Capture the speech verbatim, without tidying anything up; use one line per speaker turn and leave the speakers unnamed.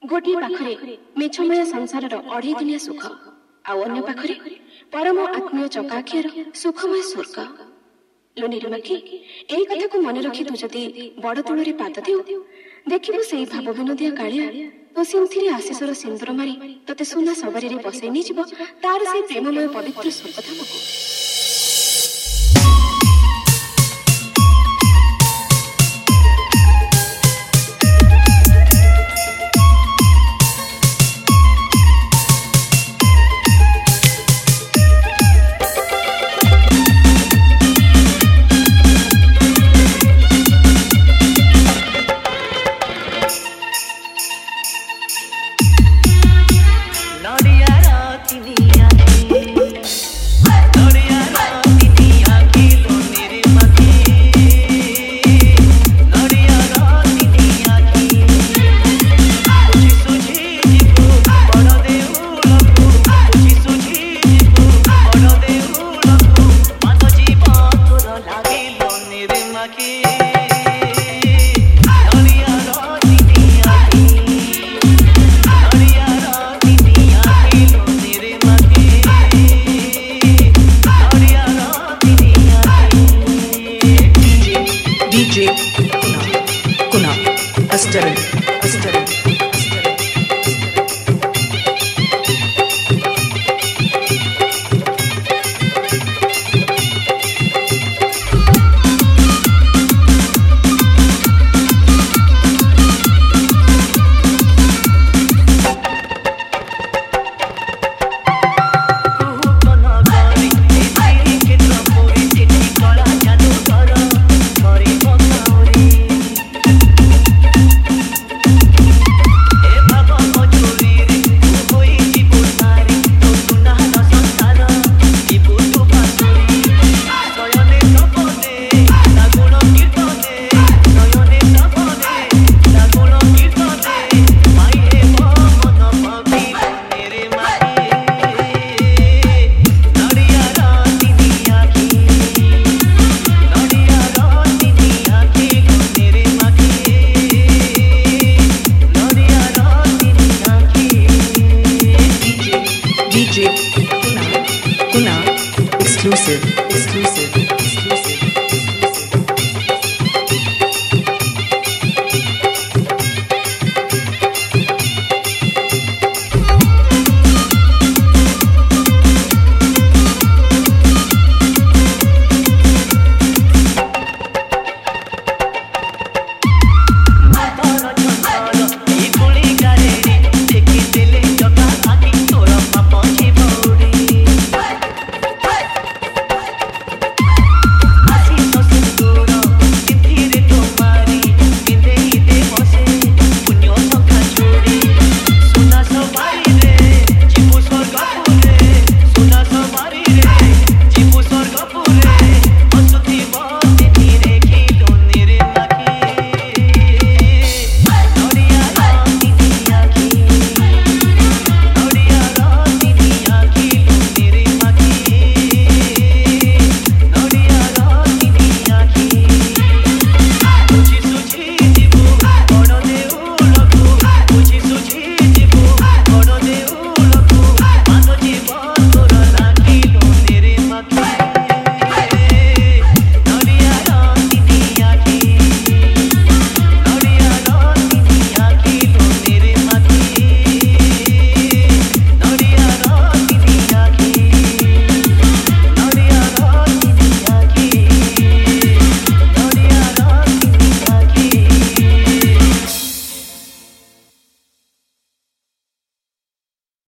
गोटे पाखरे मेछमय संसार अढ़ई दिनिया सुख आउ अन्य पाखरे परम आत्मीय चकाखियार सुखमय स्वर्ग। लो निरिमाखी एई कथा को मन रखी तू जदि बड़ तुलरे पाद देउ देखिबु सेई भाव विनोदिया कालिया तो सिंथिरी आशीषर सिंदूर मारी तते सुना सवारी बसई नहीं जीव तार से प्रेममय पवित्र स्वर्ग धामको।
D J Kunal Kunal Asterin